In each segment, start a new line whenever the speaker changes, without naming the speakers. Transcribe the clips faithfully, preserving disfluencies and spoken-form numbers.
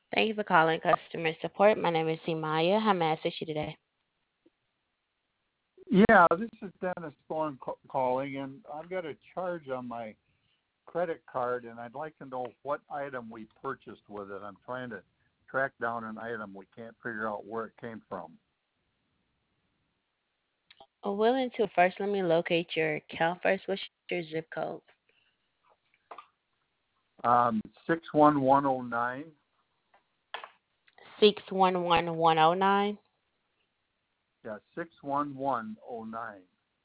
Thank you for calling customer support. My name is Simaya. How may I assist you today?
Yeah, this is Dennis Thorne ca- calling, and I've got a charge on my credit card, and I'd like to know what item we purchased with it. I'm trying to track down an item. We can't figure out where it came from.
Uh, Willing to first let me locate your account first. What's your zip code?
Um, six one one oh nine.
Six one one one oh nine.
Yeah, six one one oh nine.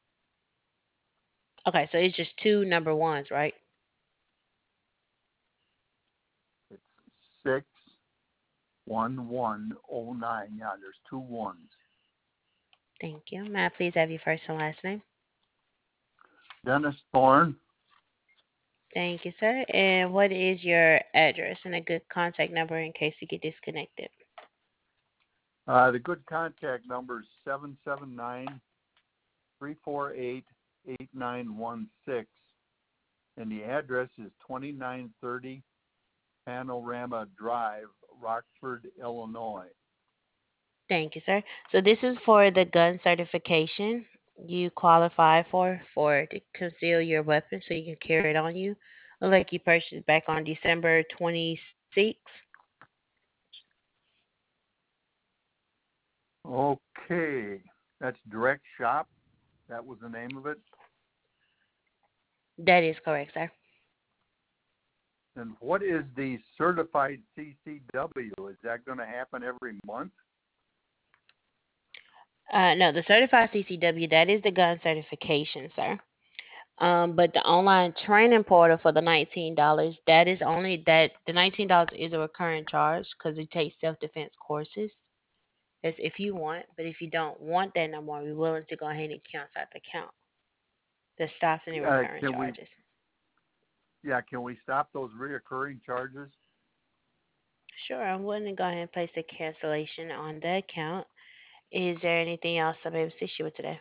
Okay, so it's just two number ones, right?
It's six one one oh nine. Yeah, there's two ones.
Thank you. May I please have your first and last name?
Dennis Thorne.
Thank you, sir. And what is your address and a good contact number in case you get disconnected?
Uh, the good contact number is seven seven nine three four eight eight nine one six, and the address is twenty-nine thirty Panorama Drive, Rockford, Illinois.
Thank you, sir. So this is for the gun certification you qualify for for to conceal your weapon so you can carry it on you. Look like you purchased back on December twenty-sixth.
Okay, that's Direct Shop. That was the name of it.
That is correct, sir.
And what is the certified C C W? Is that going to happen every month?
Uh, no, the certified C C W, that is the gun certification, sir. Um, but the online training portal for the nineteen dollars, that is only that the nineteen dollars is a recurring charge because it takes self defense courses. That's if you want, but if you don't want that no more, we're willing to go ahead and cancel out the account. That stops any
Uh,
recurring
can we?
charges.
Yeah, can we stop those reoccurring charges?
Sure, I'm willing to go ahead and place a cancellation on the account. Is there anything else I'm able to assist you with today?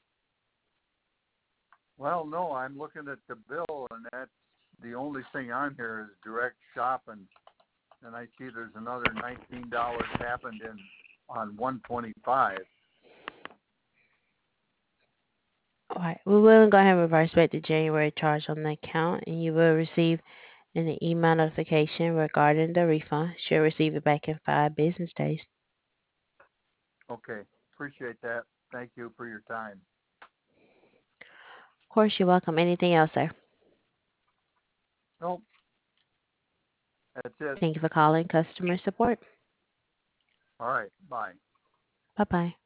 Well, no, I'm looking at the bill, and that's the only thing on here is Direct Shop, and and I see there's another nineteen dollars happened in on one twenty-five.
All right, we will go ahead and reverse back the January charge on the account, and you will receive an email notification regarding the refund. Should receive it back in five business days.
Okay, appreciate that. Thank you for your time.
Of course, you're welcome. Anything else, sir?
Nope, that's it.
Thank you for calling customer support.
All right, bye.
Bye bye.